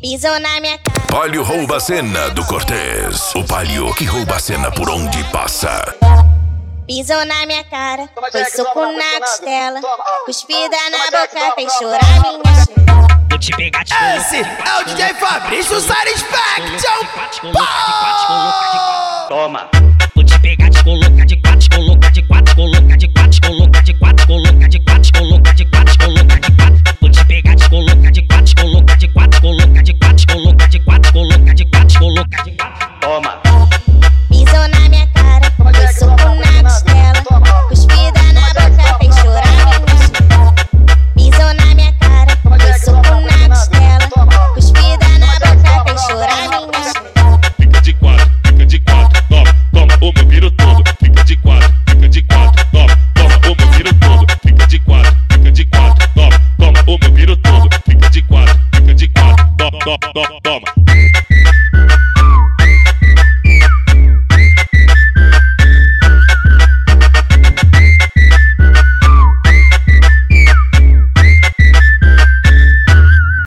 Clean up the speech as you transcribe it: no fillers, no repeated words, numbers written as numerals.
Pisou na minha cara. Palio rouba a cena do Cortez. O Palio que rouba a cena por onde passa. Pisou na minha cara, foi soco na costela, cuspida na boca, fez chorar minha estrela. Vou te pegar de Esse é o DJ Fabrício Satisfaction. Toma. Vou te pegar de coloca de quatro, coloca de quatro, coloca de quatro, coloca de quatro, coloca de quatro, coloca de quatro, coloca de quatro. Vou te pegar de coloca de quatro, coloca de quatro, coloca de quatro, coloca de quatro, coloca de quatro, coloca de quatro. Toma. Pisou na minha cara, foi soco na costela, cuspida na boca, fez chorar minha estrela. Pisou na minha cara, foi soco na costela, cuspida na boca, fez chorar minha estrela. Fica de quatro, toma, toma o meu viro todo. Fica de quatro, toma, toma o meu viro todo. Fica de quatro, toma, toma o meu viro todo. Fica de quatro, toma, toma, toma.